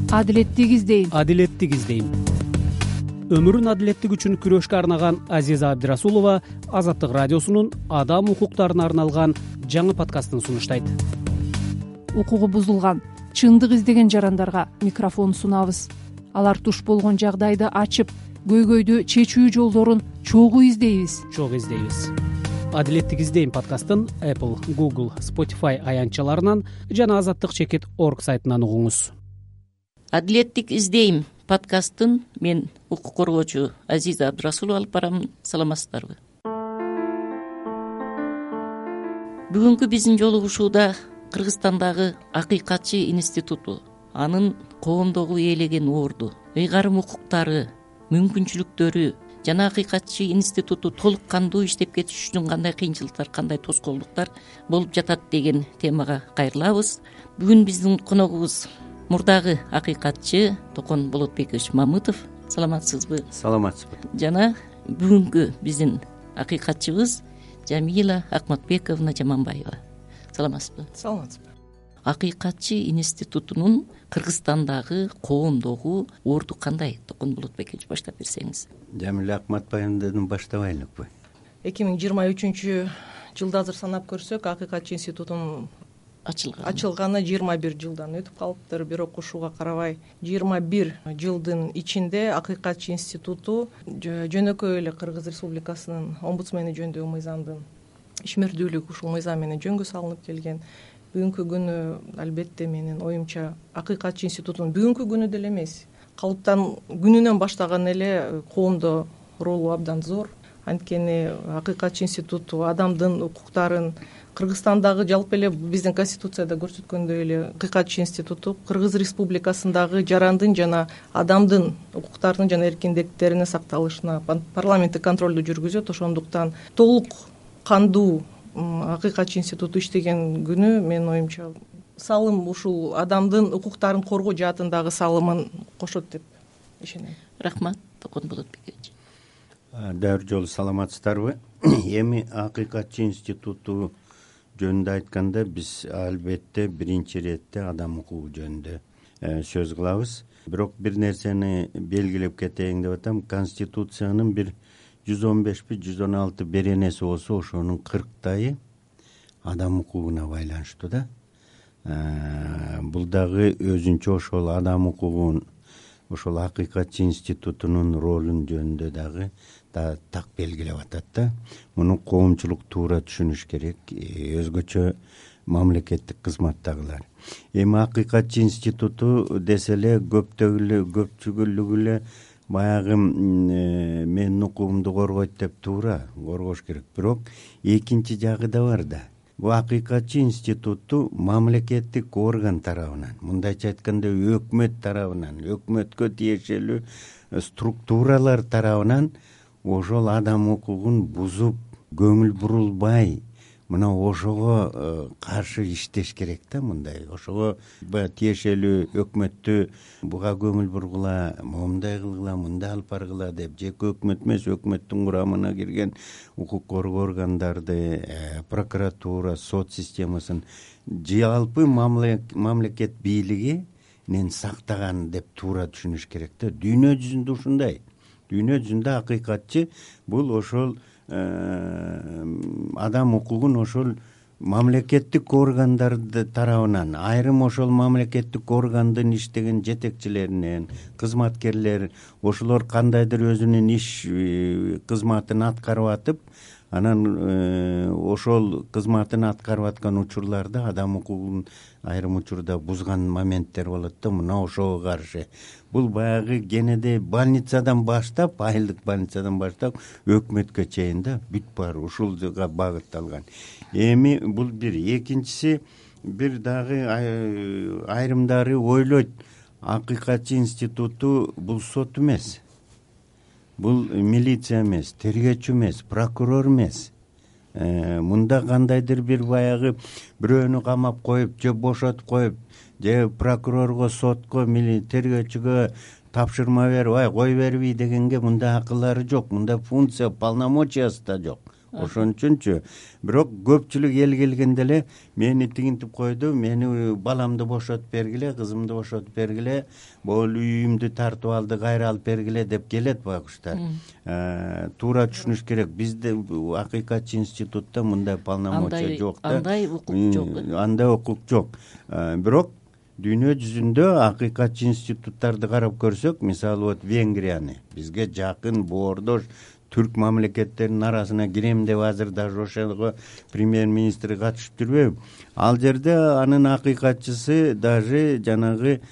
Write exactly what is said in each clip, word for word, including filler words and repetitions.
адилеттик издейм адилеттик издейм. Өмүрүн адилеттик үчүн күрөшкө арнаган Азиза Абдирасулова Азаттык радиосунун адам укуктарына арналган жаңы подкастын сунуштайт. Укугу бузулган, чындык издеген жарандарга микрофон сунабыз. Алар туш болгон жагдайды ачып, көйгөйдү чечүү жолдорун чогуу издейбиз. Чогуу издейбиз. Адилеттик издейм подкастын Apple, Google, Spotify аянтчаларынан жана азаттык чекит точка орг сайтынан угуңуз. Адилеттик издейм подкастын мен укук коргоочу Азиза Абдирасулова алып барам. Саламатсыздарбы? Бүгүнкү биздин жолугушууда Кыргызстандагы Акыйкатчы институту, анын коомдогу ээлеген орду, ыйгарым укуктары, мүмкүнчүлүктөрү жана Акыйкатчы институту толук кандуу иштеп кетиш үчүн кандай кыйынчылыктар, кандай тоскоолдуктар болуп жатат деген темага кайрылабыз. Бүгүн биздин коногубуз мурдагы акыйкатчы Токон Болотбекович Мамытов. Саламатсызбы? Саламатсызбы. Жана бүгүнкү биздин акыйкатчыбыз Жамила Акматбековна Жаманбаева. Саламатсызбы? Саламатсызбы. Акыйкатчы институтунун Кыргызстандагы коомдогу орду кандай? Токон Болотбекович, баштап берсеңиз. Жамила Акматбаевнадан баштабайлыкпы? эки миң жыйырма үчүнчү жылды азыр санап көрсөк, Акыйкатчы институтунун ачылган ачылганы жыйырма бир жылдан өтүп калыптыр. Бирок ушуга карабай жыйырма бир жылдын ичинде Акыйкатчы институту жөнөкөй эле Кыргыз Республикасынын омбудсмени жөнүндөгү мыйзамдын ишмердүүлүк ушул мыйзам менен жөнгө салынып келген. Бүгүнкү күнү албетте менин оюмча Акыйкатчы институтунун бүгүнкү күнү деле эмес, калыптан күнүнөн баштаган эле коомдо ролу абдан зор. Анткени Акыйкатчы институту адамдын укуктарын Кыргызстандагы жалпы эле биздин конституцияда көрсөткөндөй эле Акыйкатчы институту Кыргыз Республикасындагы жарандын жана адамдын укуктарынын жана эркиндиктеринин сакталышына парламенттик контролду жүргүзөт. Ошондуктан толук кандуу Акыйкатчы институту иштеген күнү менин оюмча салым ушул адамдын укуктарын коргоо жаатындагы салымын кошот деп ишенем. Рахмат, Токон Болотбекович. Дәр жолу саламатсыздарбы? Эми Акыйкатчы институту жөнүндө айтканда биз албетте биринчи иретте адам укугу жөнүндө сөз кылабыз. Бирок бир нерсени белгилеп кетейин деп атам. Конституциянын бир жүз он бешпи жүз он алты беренеси болсо, ошонун кырктайы адам укугуна байланыштуу да. Бул дагы өзүнчө ошол адам укугун, ошол Акыйкатчы институтунун ролун жөнүндө дагы да так белгилеп атат да. Муну коомчулук туура түшүнүш керек, өзгөчө мамлекеттик кызматтагылар. Эми Акыйкатчы институту деселе көптөгүлө көпчүлүгү эле баягы менин укугумду коргойт деп туура коргош керек. Бирок экинчи жагы да бар да. Бул Акыйкатчы институту мамлекеттик орган тарабынан, мындайча айтканда өкмөт тарабынан, өкмөткө тиешелүү структуралар тарабынан ошол адам укугун бузуп, көңүл бурулбай, мына ошого каршы иштеш керек да. Мындай ошого тиешелүү өкмөттү буга көңүл бургула, момундай кылгыла, мындай алып баргыла деп, жеке өкмөт эмес, өкмөттүн курамына кирген укук коргоо органдарды, прокуратура, сот системасын жалпы мамлекет бийлигинен сактаган деп туура түшүнүш керек да. Дүйнө жүзүндө ушундай. Дүйнө жүзүндө акыйкатчы бул ошол адам укугун ошол мамлекеттик органдар тарабынан, айрым ошол мамлекеттик органдын иштеген жетекчилеринен, кызматкерлер, ошолор кандайдыр өзүнүн иш кызматын аткарып атып, анан ошол кызматын аткарып аткан учурларда адам укугун айрым учурда бузган моменттер болот да. Мына ошого каршы бул баягы кенеде больницадан баштап, айылдык больницадан баштап өкмөткө чейин да бүт бар ушулга багытталган. Эми бул бир. Экинчиси, бир дагы айрымдары ойлойт, Акыйкатчы институту бул сот эмес, бул милиция эмес, тергөөчү эмес, прокурор эмес. Мында кандайдыр бир баягы бирөөнү камап коюп, же бошотуп коюп, же прокурорго, сотко, тергөөчүгө тапшырма берип, ай кой бербей дегенге мында акыллары жок, мында функция, полномочиясы да жок. ошон үчүнчү. Бирок көпчүлүк эл келгенде эле мени тигинтип койду, мени баламды бошотуп бергиле, кызымды бошотуп бергиле, могул үйүмдү тартып алды, кайра алып бергиле деп келет байкуштар. Туура түшүнүш керек. Бизде акыйкатчы институтта мындай полномочия жок да. Андай укук жок. Андай укук жок. Бирок дүйнө жүзүндө акыйкатчы институттарды карап көрсөк, мисалы вот Венгрияны, бизге жакын боордош түрк мамлекеттеринин арасына кирем деп азыр даже ошого премьер-министри катышып жүрбөйбү? Ал жерде анын акыйкатчысы даже жанагы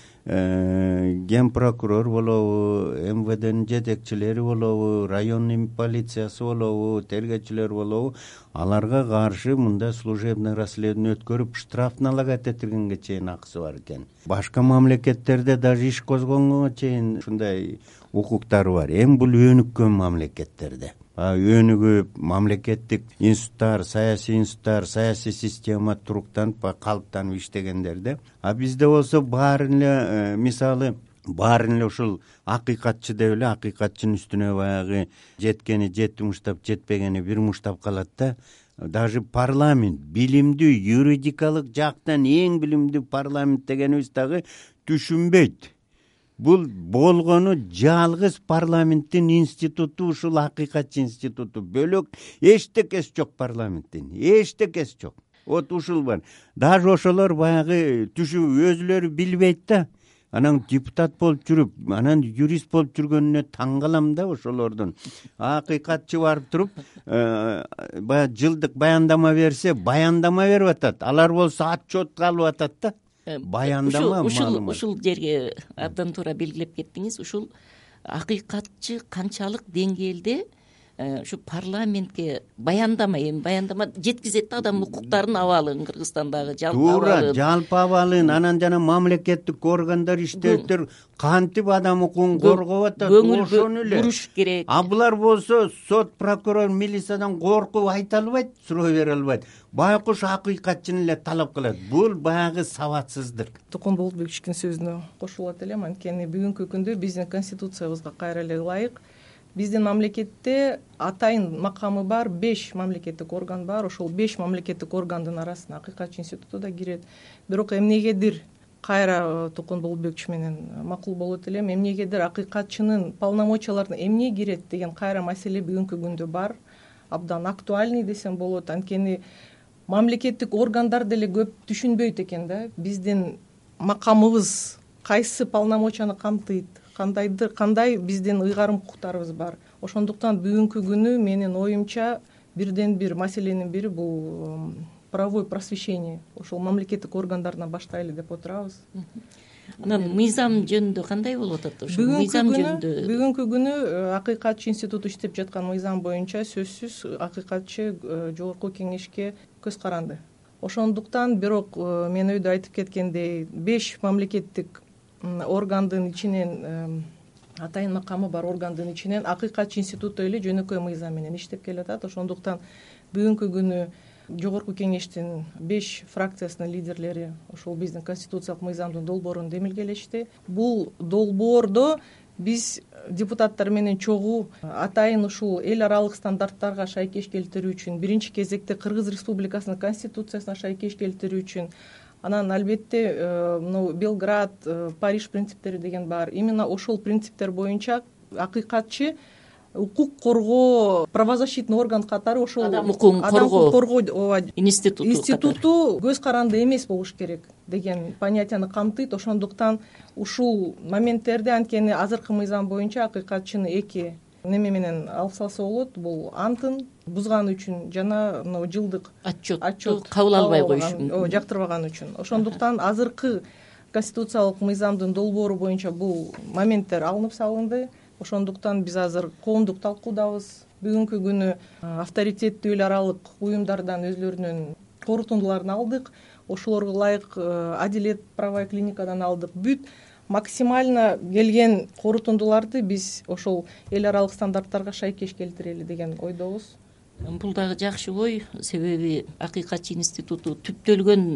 ген прокурор болобу, эм вэ дэнин жетекчилери болобу, районный полициясы болобу, тергөөчүлөр болобу, аларга каршы мындай служебный расследование өткөрүп штраф налагать этилгенге чейин акысы бар экен. Башка мамлекеттерде даже иш козгонгонго чейин ушундай укуктары бар. Эми бул өнүккөн мамлекеттерде. Өнүгүп, мамлекеттик институттар, саясий институттар, саясий система туруктанып, калыптанып иштегендерде. А бизде болсо баарын эле, мисалы, баарын эле ушул акыйкатчы деп эле, акыйкатчынын үстүнө баягы жеткени жети муштап, жетпегени бир муштап калат да. Даже парламент, билимдүү, юридикалык жактан эң билимдүү парламент дегенибиз дагы түшүнбөйт. Бул болгону жалгыз парламенттин институту, ушул акыйкатчы институту. Бөлөк эчтекеси жок парламенттин, эчтекеси жок. Вот ушул бар. Даже ошолор баягы түшүп өзүлөрү билбейт да. Анан депутат болуп жүрүп, анан юрист болуп жүргөнүнө таң калам да ошолордун. Акыйкатчы барып туруп, баягы жылдык баяндама берсе, баяндама берип атат. Алар болсо отчетка алып атат да. Баяндама ушул ушул жерге абдан туура белгилеп кеттиңиз. Ушул акыйкатчы канчалык деңгээлде ушу парламентке баяндама, эми баяндама жеткизет да адам укуктарынын абалын, Кыргызстандагы жалпы абалын. Туура, жалпы абалын, анан жана мамлекеттик органдар, иштөөчүлөр кантип адам укугун коргоп атат, ошону эле буруш керек. А булар болсо сот, прокурор, милициядан коркуп айта албайт, суроо бере албайт. Байкуш акыйкатчыны эле талап кылат. Бул баягы сабатсыздык. Токон Болотбековичтин сөзүнө кошулат элем. Анткени бүгүнкү күндө биздин конституциябызга кайра эле ылайык биздин мамлекетте атайын макамы бар беш мамлекеттик орган бар. Ошол беш мамлекеттик органдын арасына акыйкатчы институту да кирет. Бирок эмнегедир кайра Токон Болотбекович менен макул болот элем, эмнегедир акыйкатчынын полномочияларына эмне кирет деген кайра маселе бүгүнкү күндө бар. Абдан актуальный десем болот. Анткени мамлекеттик органдар деле көп түшүнбөйт экен да. Биздин макамыбыз кайсы полномочияны камтыйт, кандайдыр кандай биздин ыйгарым укуктарыбыз бар. Ошондуктан бүгүнкү күнү менин оюмча бирден бир маселенин бири бул правовое просвещение. Ошол мамлекеттик органдарынан баштайлы деп отурабыз. Анан мыйзам жөнүндө кандай болуп атат? Ошол мыйзам жөнүндө бүгүнкү күнү акыйкатчы институту иштеп жаткан мыйзам боюнча сөзсүз акыйкатчы жогорку кеңешке көз каранды. Ошондуктан бирок мен өйдө айтып кеткендей беш мамлекеттик органдын ичинен, атайын макамы бар органдын ичинен акыйкатчы институту эле жөнөкөй мыйзам менен иштеп келатат. Ошондуктан бүгүнкү күнү жогорку кеңештин беш фракциясынын лидерлери ошол биздин конституциялык мыйзамдын долбоорун демилгелешти. Бул долбоордо биз депутаттар менен чогуу атайын ушул эл аралык стандарттарга шайкеш келтирүү үчүн, биринчи кезекте Кыргыз Республикасынын конституциясына шайкеш келтирүү үчүн, анан албетте мына Белград, Париж принциптери деген бар. Именно ошол принциптер боюнча акыйкатчы укук коргоо правозащитный орган катары ошол адам укугун коргоо институту институту көз каранды эмес болуш керек деген понятияны камтыйт. Ошондуктан ушул моменттерде анткени азыркы мыйзам боюнча акыйкатчыны эки неме менен алып салса болот. Бул антын бузганы үчүн жана мына жылдык отчет кабыл албай коюш мүмкүн, жактырбаганы үчүн. Ошондуктан азыркы конституциялык мыйзамдын долбоору боюнча бул моменттер алынып салынды. Ошондуктан биз азыр коомдук талкуудабыз. Бүгүнкү күнү авторитеттүү эл аралык уюмдардан өзлөрүнүн корутундуларын алдык. Ошолорго ылайык Адилет правовая клиникадан алдык. Бүт максимально келген корутундуларды биз ошол эл аралык стандарттарга шайкеш келтирели деген ойдобуз. Бул дагы жакшы ой, себеби акыйкатчы институту түптөлгөн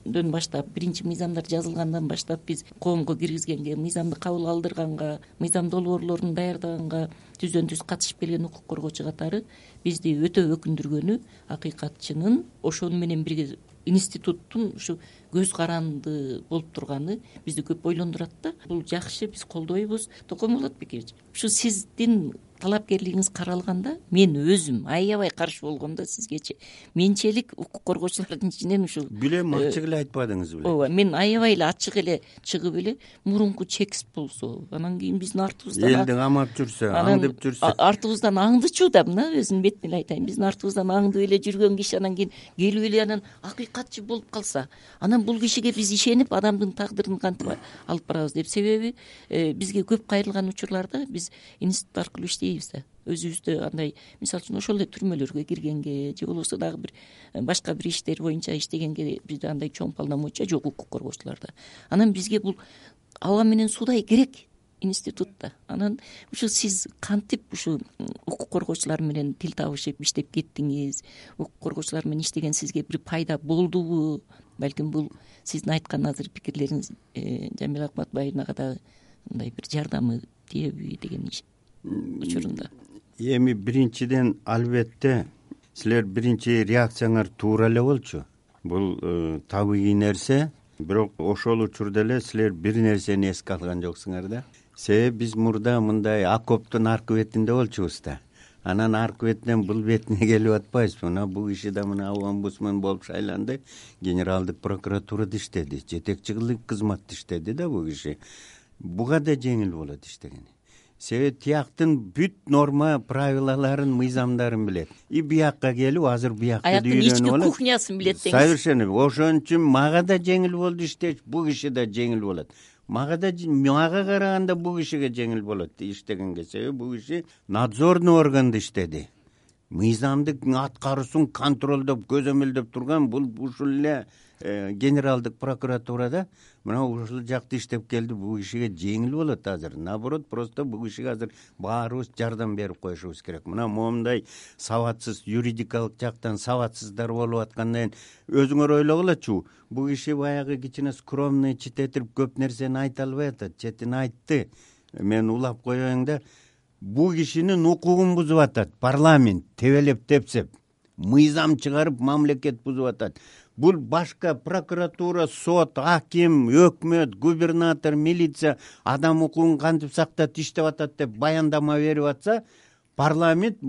түзүлгөндөн баштап, биринчи мыйзамдар жазылгандан баштап биз коомго киргизгенге, мыйзамды кабыл алдырганга, мыйзам долбоорлорун даярдаганга түздөн түз катышып келген укук коргоочу катары бизди өтө өкүндүргөнү акыйкатчынын ошону менен бирге институттун ушу көз каранды болуп турганы бизди көп ойлондурат да. Бул жакшы, биз колдойбуз. Токомолот Бекежи, ушу сиздин талапкерлигиңиз каралганда мен өзүм аябай каршы болгом да сизгечи. Менчелик укук коргоочулардын ичинен ушул билем, ачык эле айтпадыңыз беле. ооба, мен аябай эле ачык эле чыгып эле мурунку чекс болсо, анан кийин биздин артыбыздан элдин амап жүрсө, аңдып жүрсө, артыбыздан аңдычу да, мына өзүнүн бетин эле айтайын, биздин артыбыздан аңдып эле жүргөн киши анан кийин келип эле анан акыйкатчы болуп калса, анан бул кишиге биз ишенип адамдын тагдырын кантип алып барабыз деп. Себеби бизге көп кайрылган учурларда биз институт аркылуу иштейбиз да. Өзүбүздө андай, мисалы үчүн ошол эле түрмөлөргө киргенге же болбосо дагы бир башка бир иштер боюнча иштегенге бизде андай чоң полномочия жок укук коргоочуларда. Анан бизге бул аба менен суудай керек институтта. Анан ушу сиз кантип ушу укук коргоочулар менен тил табышып иштеп кеттиңиз? Укук коргоочулар менен иштеген сизге бир пайда болдубу? Балким бул сиздин айткан азыр пикирлериңиз Жамила Акматбаевнага дагы мындай бир жардамы тиеби деген учурунда. Эми биринчиден албетте силер биринчи реакцияңар туура эле болчу. Бул табигый нерсе, бирок ошол учурда эле силер бир нерсени эске алган жоксуңар да. Себеби биз мурда мындай окоптун аркы бетинде болчубуз да. Анан аркы бетинен бул бетине келип атпайбызбы. Мына бул киши да мына омбудсмен болуп шайланды, генералдык прокуратурада иштеди, жетекчи кызматта иштеди да бул киши. Буга да жеңил болот иштегени. Себеби тияктын бүт норма правилаларын, мыйзамдарын билет. И биякка келип, азыр биякты үйрөнүп алат. Ички кухнясын билет деңиз. Совершенно. Ошон үчүн мага да жеңил болду иштеш, бул киши да жеңил болот. Мага да мага караганда бул кишиге жеңил болот иштегенге. Себеби бул киши надзорный органда иштеди. Мыйзамдык аткаруусун контролдоп, көзөмөлдөп турган бул ушул эле генералдык прокуратурада мына ушул жакта иштеп келди. Бул кишиге жеңил болот азыр. Наоборот, просто бул кишиге азыр баарыбыз жардам берип коюшубуз керек. Мына момундай сабатсыз, юридикалык жактан сабатсыздар болуп аткандан кийин өзүңөр ойлогулачу. Бул киши баягы кичине скромный читетип көп нерсени айта албай атат. Четин айтты. Мен улап коеюн да. Бул кишинин укугун бузуп атат. Парламент тебелеп тепсеп, мыйзам чыгарып мамлекет бузуп атат. Бул башка прокуратура, сот, аким, өкмөт, губернатор, милиция адам укугун кантип сактап иштеп атат деп баяндама берип атса, парламент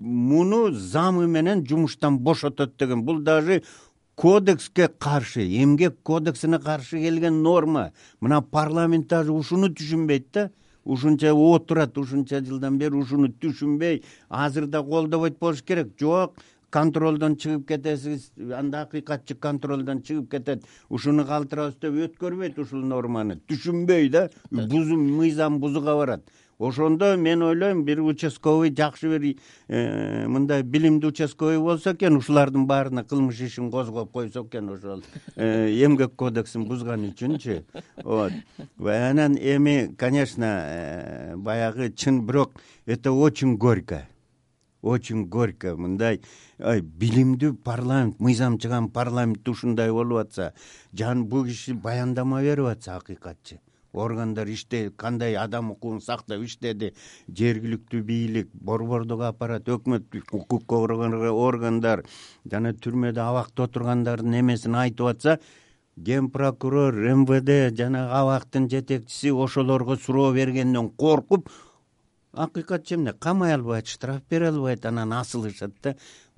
муну замы менен жумуштан бошотот деген. Бул даже кодекске каршы, эмгек кодексине каршы келген норма. Мына парламент даже ушуну түшүнбөйт да. Ушунча отурат, ушунча жылдан бери ушуну түшүнбөй, азыр да колдобойт болуш керек. Жок, контролдон чыгып кетесиз, анда акыйкатчы контролдон чыгып кетет. Ушуну калтырабыз деп өткөрбөйт ушул норманы. Түшүнбөй да, бузум мыйзам бузууга барат. Ошондо мен ойлойм, бир участковый жакшы бир мындай билимдүү участковый болсо экен, ушулардын баарына кылмыш ишин козгоп койсо экен, ошол эмгек кодексин бузган үчүнчү. Вот. Анан эми, конечно, баягы чын, бирок это очень горько. Очень горько. Мындай билимдүү парламент, мыйзам чыган парламент ушундай болуп атса, жан бул киши баяндама берип атса, акыйкатчы органдар иште кандай адам укугун сактап иштеди, жергиликтүү бийлик, борбордук аппарат, өкмөт, укук органдар жана түрмөдө абакта отургандардын эмесин айтып атса, ген прокурор, эм вэ дэ жана абактын жетекчиси ошолорго суроо бергенден коркуп, акыйкатчы эмне камай албайт, штраф бере албайт, анан асылышат да.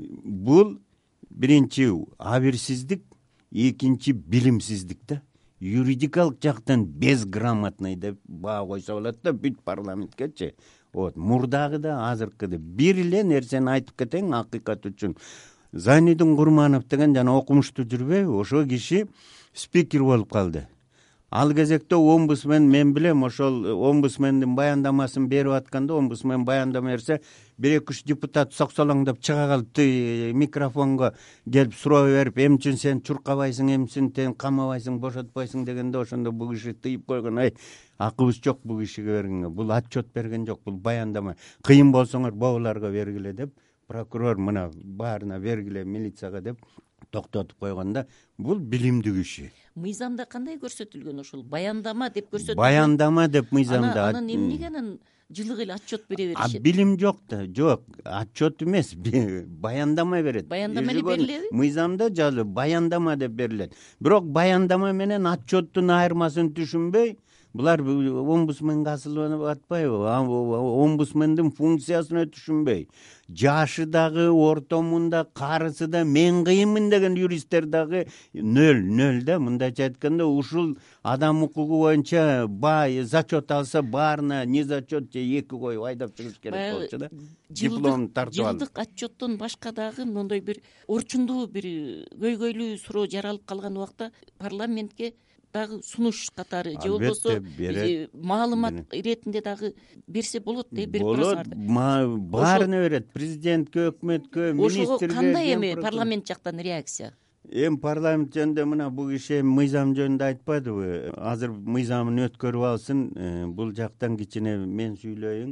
Бул биринчи абийирсиздик, экинчи билимсиздик да. Юридикалык жактан безграмотный деп баа койсо болот да бүт парламенткечи. Вот, мурдагы да, азыркы да бир эле нерсени айтып кетейин акыйкат үчүн. Зайнидин Курманов деген жана окумуштуу жүрбөйбү, ошол киши спикер болуп калды. Ал кезекте омбудсмен, мен билем, ошол омбудсмендин баяндамасын берип атканда, омбудсмен баяндама берсе, бир эки үч депутат соксолоңдоп чыга калып, микрофонго келип суроо берип, эмчин сен чуркабайсың, эмчин сен камабайсың, бошотпойсуң дегенде, ошондо бул киши тыйып койгон. Ай, акыбыз жок бул кишиге бергенге, бул отчет берген жок, бул баяндама. Кыйын болсоңор богуларга бергиле деп, прокурор мына баарына бергиле, милицияга деп токтотуп койгондо бул билимдүү киши. Мыйзамда кандай көрсөтүлгөн ошол баяндама деп көрсөтүлгөн? Баяндама деп мыйзамда. Анан эмнеге анан жылы кыйла отчет бере беришет? Билим жок да, жок, отчет эмес, баяндама берет. Баяндама эле берилеби? Мыйзамда жазылып баяндама деп берилет. Бирок баяндама менен отчеттун айырмасын түшүнбөй, булар омбудсменге асылып атпайбы? Омбудсмендин функциясын түшүнбөй, жашы дагы, ортомун да, карысы да, мен кыйынмын деген юристтер дагы нөл нөл да. Мындайча айтканда, ушул адам укугу боюнча бай зачет алса, баарына не зачет же эки коюп айдап чыгыш керек болчу да. Диплом тартып алып. Жылдык отчеттон башка дагы мондой бир орчундуу бир көйгөйлүү суроо жаралып калган убакта парламентке дагы сунуш катары же болбосо маалымат иретинде дагы берсе болот деп берип турасыңар да. Баарына берет. Президентке, өкмөткө, министрге. Ошого кандай эми парламент жактан реакция? Эми парламент жөнүндө мына бул киши мыйзам жөнүндө айтпадыбы? Азыр мыйзамын өткөрүп алсын, бул жактан кичине мен сүйлөйүн.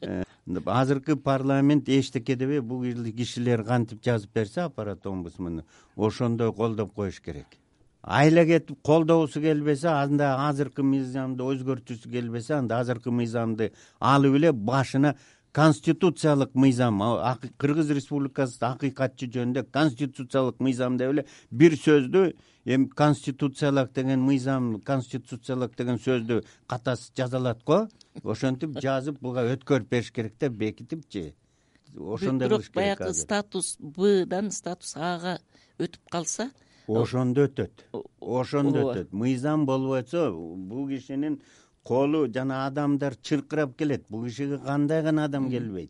Азыркы парламент эчтеке дебей, бул кишилер кантип жазып берсе аппарат омбудсмени, ошондой колдоп коюш керек. Айла кетип колдоосу келбесе, анда азыркы мыйзамды өзгөртүүсү келбесе, анда азыркы мыйзамды алып эле башына конституциялык мыйзам, Кыргыз Республикасы акыйкатчы жөнүндө конституциялык мыйзам деп эле бир сөздү, эми конституциялык деген мыйзам, конституциялык деген сөздү катасы жазалат го, ошентип жазып буга өткөрүп бериш керек да, бекитипчи. Ошондой кылыш керек. Бирок баягы статус Бдан статус Ага өтүп калса, ошондо өтөт. Ошондо өтөт. Мыйзам болбойсо, бул кишинин колу жана адамдар чыркырап келет. Бул кишиге кандай гана адам келбейт.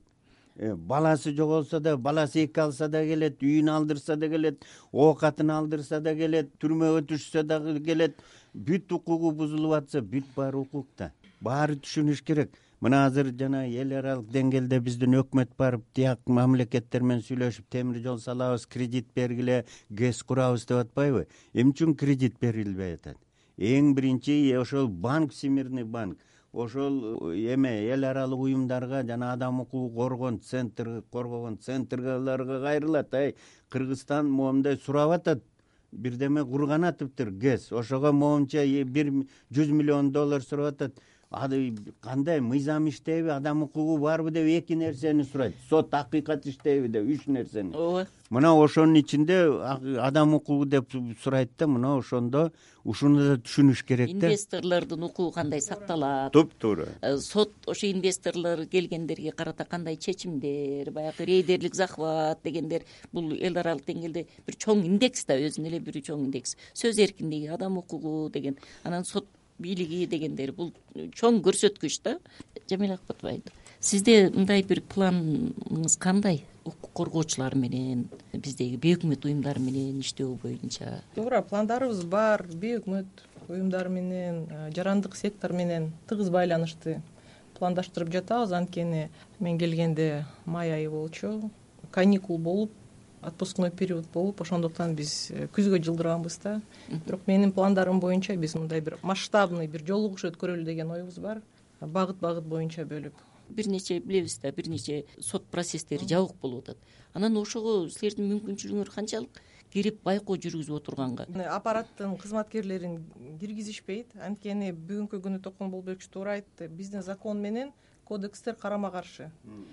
Баласы жоголса да, баласы эки алса да келет, үйүн алдырса да келет, оокатын алдырса да келет, түрмөгө түшсө дагы келет. Бүт укугу бузулуп атса, бүт баары укукта. Баары түшүнүш керек. Мына азыр жана эл аралык деңгээлде биздин өкмөт барып, тияк мамлекеттер менен сүйлөшүп, темир жол салабыз, кредит бергиле, ГЭС курабыз деп атпайбы? Эмне үчүн кредит берилбей атат? Эң биринчи ошол банк, Всемирный банк, ошол эме эл аралык уюмдарга жана адам укугу коргон центр, коргогон центрлерге кайрылат. Ай, Кыргызстан моундай сурап атат, бирдеме курган атыптыр ГЭС. Ошого моунча бир жүз миллион доллар сурап атат. Ады кандай мыйзам иштейби, адам укугу барбы деп эки нерсени сурайт. Сот акыйкат иштейби деп үч нерсени. Ооба. Мына ошонун ичинде адам укугу деп сурайт да, мына ошондо ушуну да түшүнүш керек да. Инвесторлордун укугу кандай сакталат? Туп-туура. Сот ошо инвесторлор келгендерге карата кандай чечимдер, баягы рейдерлик захват дегендер, бул эл аралык деңгээлде бир чоң индекс да, өзүнүн эле бир чоң индекс. Сөз эркиндиги, адам укугу деген, анан сот бийлиги дегендер, бул чоң көрсөткүч да. Жамиля Акбатова, сизде мындай бир планыңыз кандай? Укук коргоочулар менен, биздеги бейөкмөт уюмдар менен иштөө боюнча? Туура, пландарыбыз бар. Бейөкмөт уюмдар менен, жарандык сектор менен тыгыз байланышты пландаштырып жатабыз. Анткени мен келгенде май айы болчу, каникул болуп, отпускной период болуп, ошондуктан биз күзгө жылдырганбыз да. Бирок менин пландарым боюнча биз мындай бир масштабный бир жолугуш өткөрөлү деген оюбуз бар. Багыт-багыт боюнча бөлүп. Бир нече билебиз да, бир нече сот процесстери жабык болуп атат. Анан ошого силердин мүмкүнчүлүгүңөр канчалык кирип байкоо жүргүзүп отурганга? Аппараттын кызматкерлерин киргизишпейт. Анткени бүгүнкү күнү Токмон Болбекович туура айтты. Биздин закон менен кодекстер карама-каршы.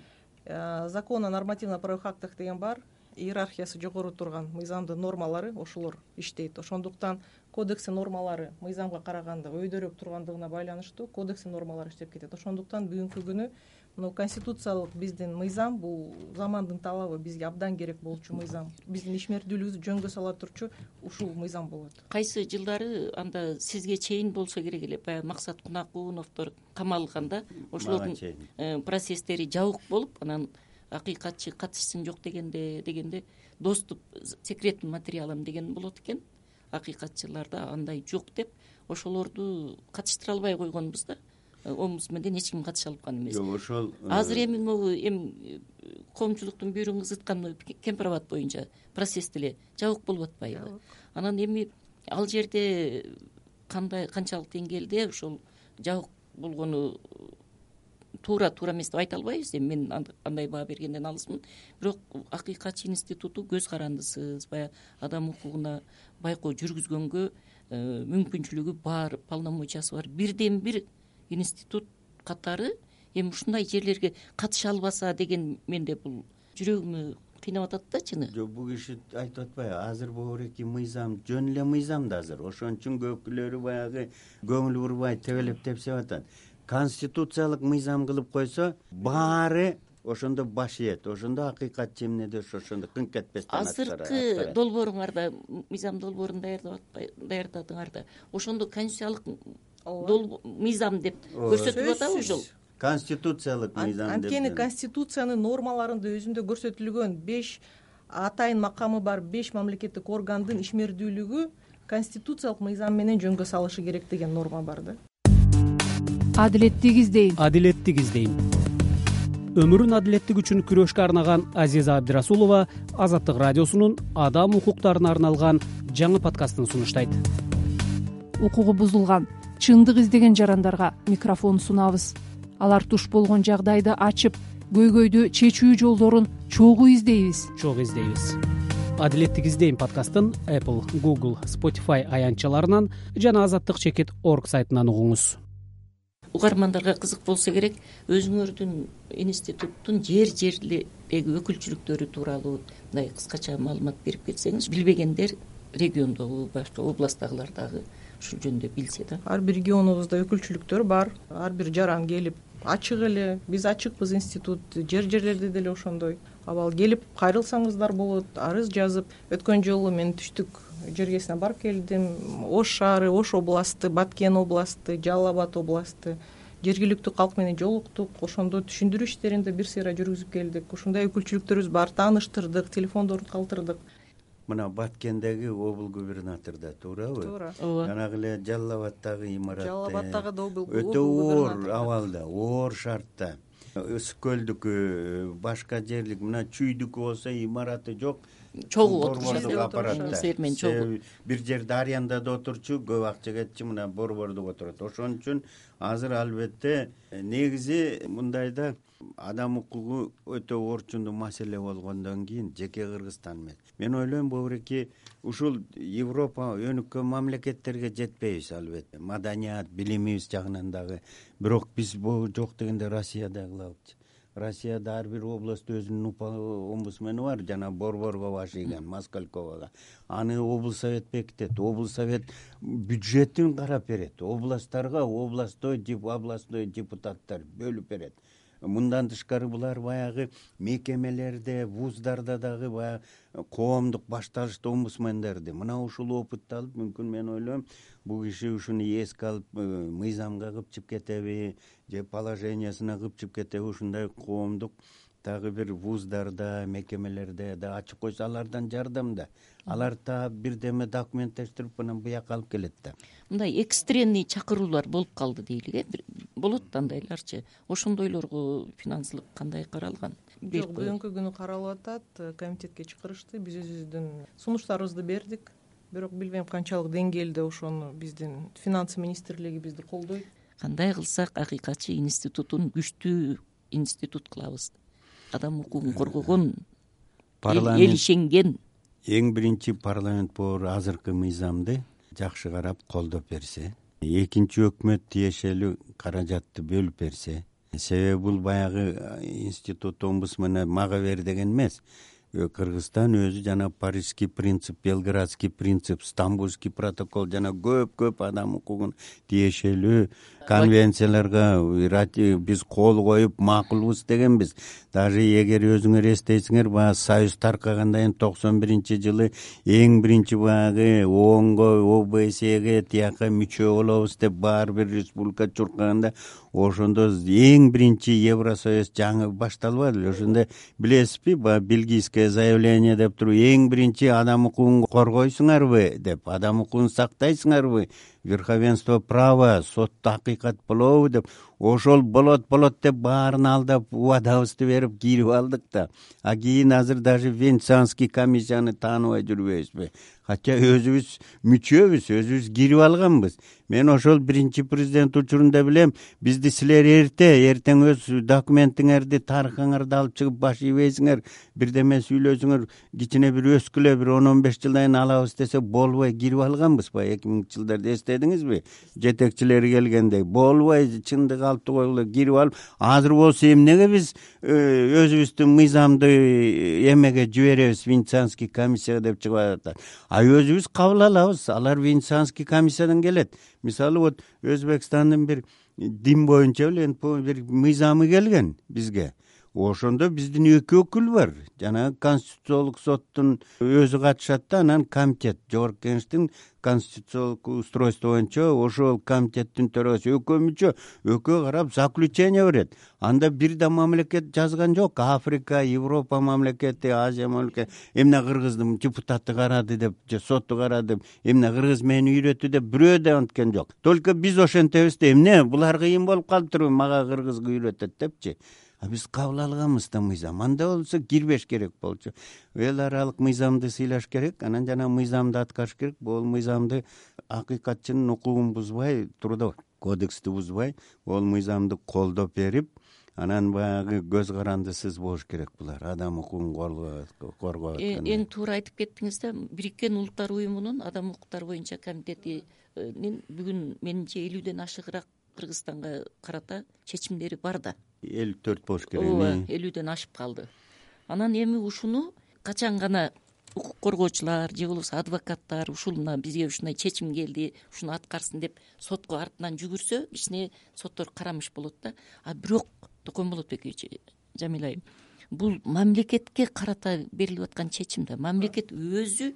Закон о нормативно-правовых актах деген бар. Иерархиясы жогору турган мыйзамдын нормалары ошолор иштейт. Ошондуктан кодекстин нормалары мыйзамга караганда өйдөрөөк тургандыгына байланыштуу кодекстин нормалары иштеп кетет. Ошондуктан бүгүнкү күнү мына конституциялык биздин мыйзам бул замандын талабы, бизге абдан керек болчу мыйзам. Биздин ишмердүүлүгүбүздү жөнгө сала турчу ушул мыйзам болот. Кайсы жылдары анда сизге чейин болсо керек эле, баягы Максат Кунакуновдор камалганда ошолордун процесстери жабык болуп, анан акыйкатчы катышсын жок дегенде дегенде доступ секретный материалым деген болот экен. Акыйкатчыларда андай жок деп ошолорду катыштыра албай койгонбуз да. Омбудсменден эч ким катыша алган эмес. Жок, ошол азыр эми могу эми коомчулуктун бүйрөгүн ызыткан Кемпирабад боюнча процесс деле жабык болуп атпайбы? Анан эми ал жерде кандай канчалык деңгээлде ошол жабык болгону туура туура эмес деп айта албайбыз эми мен андай баа бергенден алысмын, бирок акыйкатчы институту көз карандысыз, баягы адам укугуна байкоо жүргүзгөнгө мүмкүнчүлүгү бар, полномочиясы бар бирден бир институт катары эми ушундай жерлерге катыша албаса деген менде бул жүрөгүмү кыйнап атат да. Чыны жок, бул киши айтып атпайбы, азыр бобуреки мыйзам жөн эле мыйзам да азыр, ошон үчүн көпкүлөрү баягы көңүл бурбай тебелеп тепсеп атат. Конституциялык мыйзам кылып койсо баары ошондо баш ийет, ошондо акыйкатчы эмнеде ошондо кыңк этпестен азыркы долбооруңарда, мыйзам долбоорун даярдадыңар да, ошондо конституциялык мыйзам деп көрсөтүлүп атабы ошол? Конституциялык мыйзам деп. Анткени Конституциянын нормаларында өзүндө көрсөтүлгөн беш атайын макамы бар беш мамлекеттик органдын ишмердүүлүгү конституциялык мыйзам менен жөнгө салышы керек деген норма бар да. Адилеттик издейм. Адилеттик издейм. Өмүрүн адилеттик үчүн күрөшкө арнаган Азиза Абдрасулова Азаттык радиосунун адам укуктарына арналган жаңы подкастын сунуштайт. Укугу бузулган, чындык издеген жарандарга микрофон сунабыз. Алар туш болгон жагдайды ачып, көйгөйдү чечүү жолдорун чогуу издейбиз. Чогуу издейбиз. Адилеттик издейм подкастын Apple, Google, Spotify аянтчаларынан жана азаттык чекит точка орг сайтынан угуңуз. Угармандарга кызык болсо керек, өзүңөрдүн институттун жер жерлердеги өкүлчүлүктөрү тууралуу мындай кыскача маалымат берип кетсеңиз, билбегендер региондогу, башка областтагылар дагы ушул жөнүндө билсе да. Ар бир регионубузда өкүлчүлүктөр бар, ар бир жаран келип ачык эле, биз ачыкпыз институт, жер жерлерде деле ошондой. Абал келип кайрылсаңыздар болот, арыз жазып. Өткөн жолу мен түштүк жергесине барып келдим. Ош шаары, Ош областы, Баткен областы, Жалал Абад областы жергиликтүү калк менен жолуктук. Ошондо түшүндүрүү иштеринде бир сыйра жүргүзүп келдик. Ушундай өкүлчүлүктөрүбүз бар, тааныштырдык, телефондорун калтырдык. Мына Баткендеги обл губернаторда, туурабы? Туура. Жанагы эле Жалал Абадтагы имарат. Жалал Абадтагы да обл өтө оор абалда, оор шартта. Ысык көлдүкү, башка жерлик, мына Чүйдүкү болсо имараты жок. Чогуу отурушат аппаратта. Сермен чогуу. Бир жерде Арьяндада отурчу, көп акча кетчү, мына борбордо отурат. Ошон үчүн азыр албетте негизи мындайда адам укугу өтө орчундуу маселе болгондон кийин жеке Кыргызстан эмес. Мен ойлойм бобуреки ушул Европа өнүккөн мамлекеттерге жетпейбиз албетте. Маданият, билимибиз жагынан дагы. Бирок биз бул жок дегенде Россияда кылабыз. Россияда ар бир област өзүнүн омбудсмени бар, жана борборго баш ийген Москальковага. Аны облсовет бекитет. Облсовет бюджетин карап берет. Областтарга областой, областной депутаттар бөлүп берет. Мындан тышкары булар баягы мекемелерде, вуздарда дагы баягы коомдук башталышты омбудсмендерди. Мына ушул опытты алып, мүмкүн мен ойлойм, бул киши ушуну эске алып мыйзамга кыпчып кетеби, же положениясына кыпчып кетеби, ушундай коомдук дагы бир вуздарда, мекемелерде да ачып койсо алардан жардам да. Алар та бирдеме документтештирип анан буяка алып келет да. Мындай экстренный чакыруулар болуп калды дейлик, э? Болот андайларчы. Ошондойлорго финансылык кандай каралган? Жок, бүгүнкү күнү каралып атат, комитетке чакырышты, биз өзүбүздүн сунуштарыбызды бердик. Бирок билбейм канчалык деңгээлде ошону биздин финансы министрлиги бизди колдойт. Кандай кылсак акыйкатчы институтун күчтүү институт кылабыз? Адам укугун коргогон, эл ишенген. Эң биринчи парламент борбору азыркы мыйзамды жакшы карап колдоп берсе, экинчи өкмөт тиешелүү каражатты бөлүп берсе. Себеби бул баягы институт омбудсмена мага бер деген эмес. Кыргызстан өзү жана Парижский принцип, Белградский принцип, Стамбульский протокол жана көп-көп адам укугун тиешелүү конвенцияларга биз кол коюп макулбуз дегенбиз. Даже эгер өзүңөр эстейсиңер, баягы Союз таркагандан кийин токсон биринчи жылы эң биринчи баягы ООНго, О Б S'ге тияка мүчө болобуз деп бар бир республика чуркаганда, ошондо эң биринчи Евросоюз жаңы башталбады. Ошондо билесизби, баягы бельгийское заявление деп туруп, эң биринчи адам укугун коргойсуңарбы деп, адам укугун сактайсыңарбы, верховенство права, сотто акыйкат болобу деп, ошол болот болот деп баарын алдап убадабызды берип кирип алдык да, а кийин азыр даже Венецианский комиссияны тааныбай жүрбөйбүзбү? Хотя өзүбүз мүчөбүз, өзүбүз кирип алганбыз. Мен ошол биринчи президент учурунда билем, бизди силер эрте, эртең өз документиңерди, тарыхыңарды алып чыгып баш ийбейсиңер, бирдеме сүйлөсүңөр, кичине бир өскүлө бир он он беш жылдан кийин алабыз десе, болбой кирип алганбыз ба? эки миңинчи жылдарда эстедиңизби? Жетекчилери келгенде болбой чындык алты коюлуп кирип алып, азыр болсо эмнеге биз өзүбүздүн мыйзамды эмеге жиберебиз, Венецианский комиссияга деп чыгып атат. А өзүбүз кабыл алабыз, алар Венецианский комиссиядан келет. Мисалы вот Өзбекстандын бир дин боюнча бир мыйзамы келген бизге. Ошондо биздин эки өкүл бар. Жана Конституциялык соттун өзү катышат да, анан комитет, жогорку кеңештин конституциялык устройство боюнча ошол комитеттин төрагасы экөө мүчө, экөө карап заключение берет. Анда бир да мамлекет жазган жок. Африка, Европа мамлекети, Азия мамлекети эмне кыргыздын депутаты карады деп, же сотту карады деп, эмне кыргыз мени үйрөттү деп бирөө да анткен жок. Только биз ошентебиз да, эмне булар кыйын болуп калыптырбы, мага кыргызга үйрөтөт депчи. А биз кабыл алганбыз да мыйзам. Анда болсо кирбеш керек болчу. Эл аралык мыйзамды сыйлаш керек, анан жана мыйзамды аткарыш керек. Бул мыйзамды акыйкатчынын укугун бузбай, трудовой кодексти бузбай, ол мыйзамды колдоп берип, анан баягы көз карандысыз болуш керек булар. Адам укугун коргоо. Эң туура айтып кеттиңиз да, Бириккен Улуттар уюмунун Адам укуктары боюнча комитетинин бүгүн менимче элүүдөн ашыгыраак Кыргызстанга карата чечимдери бар да. элүү төрт болуш керек. Ооба, элүүдөн ашып калды. Анан эми ушуну качан гана укук коргоочулар же болбосо адвокаттар ушуна бизге ушундай чечим келди, ушуну аткарсын деп сотко артынан жүгүрсө, кичине соттор карамыш болот да. А бирок Токон Болотбекович, Жамил айым, бул мамлекетке карата берилип аткан чечим да. Мамлекет өзү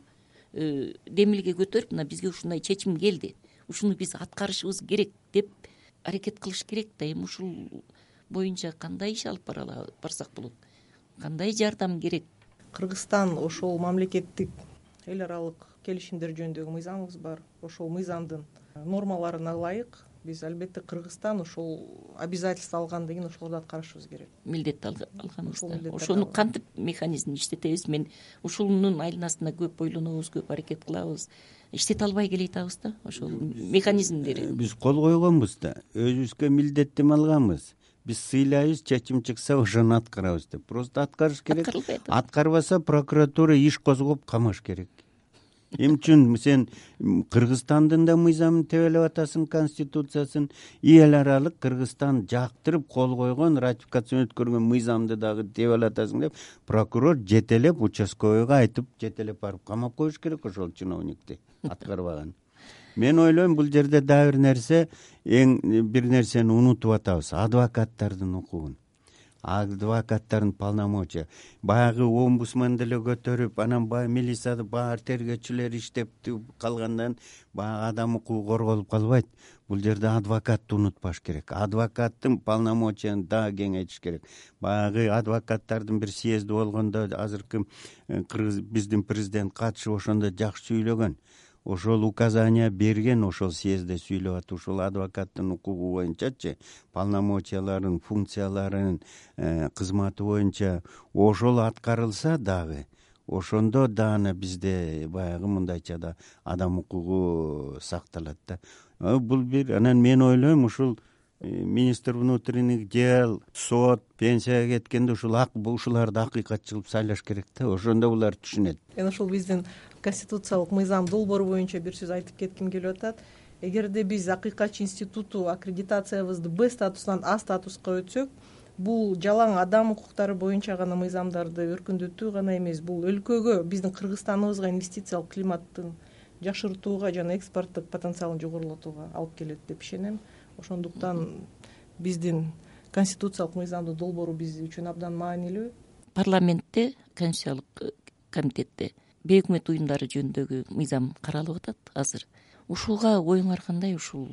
демилге көтөрүп, мына бизге ушундай чечим келди, ушуну биз аткарышыбыз керек деп аракет кылыш керек да. Эми ушул боюнча кандай иш алып барсак болот? Кандай жардам керек? Кыргызстан ошол мамлекеттик эл аралык келишимдер жөнүндөгү мыйзамыбыз бар. Ошол мыйзамдын нормаларына ылайык биз албетте Кыргызстан ошол обязательство алгандан кийин ошолорду аткарышыбыз керек. Милдет алганыбызда. Ошону кантип механизмин иштетебиз? Мен ушунун айланасында көп ойлонобуз, көп аракет кылабыз. Иштете албай келатабыз да ошол механизмдери. Биз кол койгонбуз да, өзүбүзгө милдеттеме алганбыз. Биз сыйлайбыз, чечим чыкса ошону аткарабыз деп. Просто аткарыш керек. Аткарбаса прокуратура иш козгоп камаш керек. Эмне үчүн сен Кыргызстандын да мыйзамын тебелеп атасың, конституциясын, эл аралык Кыргызстан жактырып кол койгон, ратификация өткөргөн мыйзамды дагы тебелеп атасың деп прокурор жетелеп участковыйга айтып, жетелеп барып камап коюш керек ошол чиновникти аткарбаган. Мен ойлойм, бул жерде дагы бир нерсе, эң бир нерсени унутуп атабыз, адвокаттардын укугун. Адвокаттардын полномочия. Баягы омбудсменди эле көтөрүп, анан баягы милицияда баары тергөөчүлөр иштеп калгандан баягы адам укугу корголуп калбайт. Бул жерде адвокатты унутпаш керек. Адвокаттын полномочияны дагы кеңейтиш керек. Баягы адвокаттардын бир съезди болгондо азыркы Кыргыз биздин президент катышып ошондо жакшы сүйлөгөн. Ошол указания берген, ошол съездде сүйлөп атып, ошол адвокаттын укугу боюнчачы, полномочияларын, функцияларын, кызматы боюнча ошол аткарылса дагы, ошондо дагы бизде баягы мындайча да адам укугу сакталат да. Бул бир, анан мен ойлойм, ушул министр внутренних дел, сот, пенсияга кеткенде ушул ак ушуларды акыйкатчылып сайлаш керек да. Ошондо булар түшүнөт. Мен ошол биздин конституциялык мыйзам долбоору боюнча бир сөз айтып кетким келип атат. Эгерде биз акыйкатчы институту аккредитациябызды Б статусунан А статуска өтсөк, бул жалаң адам укуктары боюнча гана мыйзамдарды өркүндөтүү гана эмес, бул өлкөгө, биздин Кыргызстаныбызга инвестициялык климаттын жакшыртууга жана экспорттук потенциалын жогорулатууга алып келет деп ишенем. Ошондуктан биздин конституциялык мыйзамдын долбоору биз үчүн абдан маанилүү. Парламентте, Конституциялык комитетте бейөкмөт уюмдары жөнүндөгү мыйзам каралып атат азыр. Ушуга оюңар кандай, ушул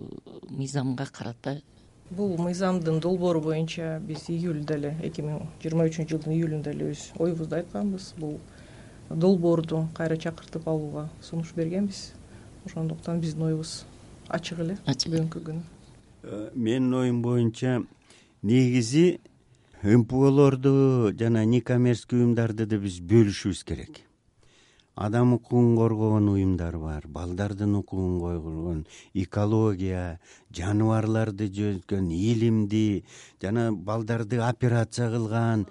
мыйзамга карата? Бул мыйзамдын долбоору боюнча биз июлда эле, эки миң жыйырма үчүнчү жылдын июлунда эле өз оюбузду айтканбыз. Бул долбоорду кайра чакыртып алууга сунуш бергенбиз. Ошондуктан биздин оюбуз ачык эле бүгүнкү күнү. менин оюм боюнча негизи мполорду жана некоммерческий уюмдарды да биз бөлүшүбүз керек. Адам укугун коргогон уюмдар бар, балдардын укугун койгон, экология, жаныбарларды жөнөткөн, илимди жана балдарды операция кылган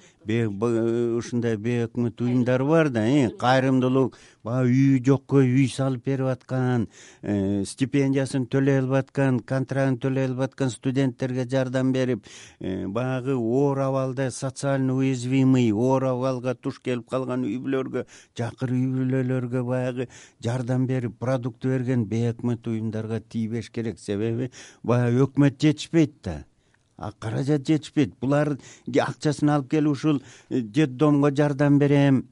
ушундай бейөкмөт уюмдар бар да, кайрымдуулук, баягы үйү жокко үй салып берип аткан, стипендиясын төлөй албай аткан, контрагын төлөй албай аткан студенттерге жардам берип, баягы оор абалда социально уязвимый, оор абалга туш келип калган үй бүлөлөргө, жакыр үй бүлөлөргө баягы жардам берип, продукт берген бейөкмөт уюмдарга тийбеш керек. Себеби баягы өкмөт жетишпейт да, каражат жетишпейт. Булар акчасын алып келип ушул детдомго жардам берем,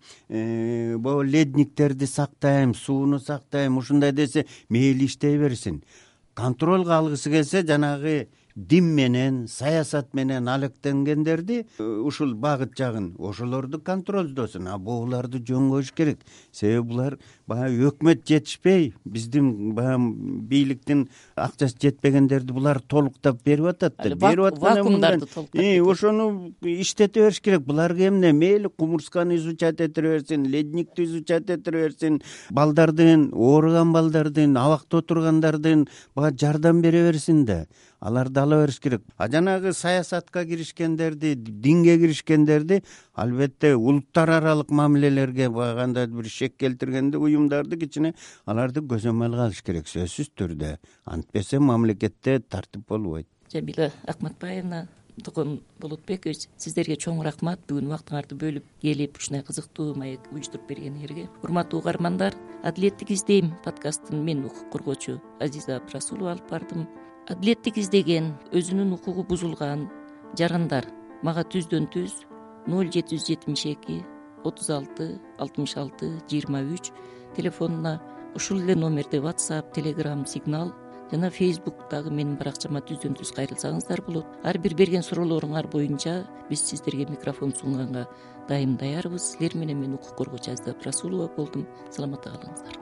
могу ледниктерди сактайм, сууну сактайм, ушундай десе мейли иштей берсин. Контролго алгысы келсе жанагы дин менен, саясат менен алектенгендерди ушул багыт жагын ошолорду контролдосун, а бугуларды жөн коюш керек. Себеби булар баягы өкмөт жетишпей, биздин баягы бийликтин акчасы жетпегендерди булар толуктап берип атат да, берип аткан ошону иштете бериш керек. Буларга эмне, мейли кумурсканы изучать этире берсин, ледникти изучать этире берсин, балдардын, ооруган балдардын, абакта отургандардын баягы жардам бере берсин да, аларды ала бериш керек. А жанагы саясатка киришкендерди, динге киришкендерди албетте улуттар аралык мамилелерге кандай бир шек келтиргенде уюмдарды кичине аларды көзөмөлгө алыш керек, сөзсүз түрдө. Антпесе мамлекетте тартип болбойт. Жамила Акматбаевна, Токон Болотбекович, сиздерге чоң рахмат. Бүгүн убактыңарды бөлүп келип ушундай кызыктуу маек уюштуруп бергениңерге. Урматтуу угармандар, Адилеттик издейм подкастын мен укук коргоочу Азиза Абдрасулова алып бардым. Адилеттик издеген, өзүнүн укугу бузулган жарандар мага түздөн түз ноль жети жүз жетимиш эки отуз алты алтымыш алты жыйырма үч телефонуна, ушул эле номерде WhatsApp, Telegram, Signal жана Facebook'тагы менин баракчама түздөн түз кайрылсаңыздар болот. Ар бир берген суроолоруңар боюнча биз сиздерге микрофон сунганга дайым даярбыз. Силер менен мен укук коргоочу Азиза Абдрасулова болдум. Саламатта калыңыздар.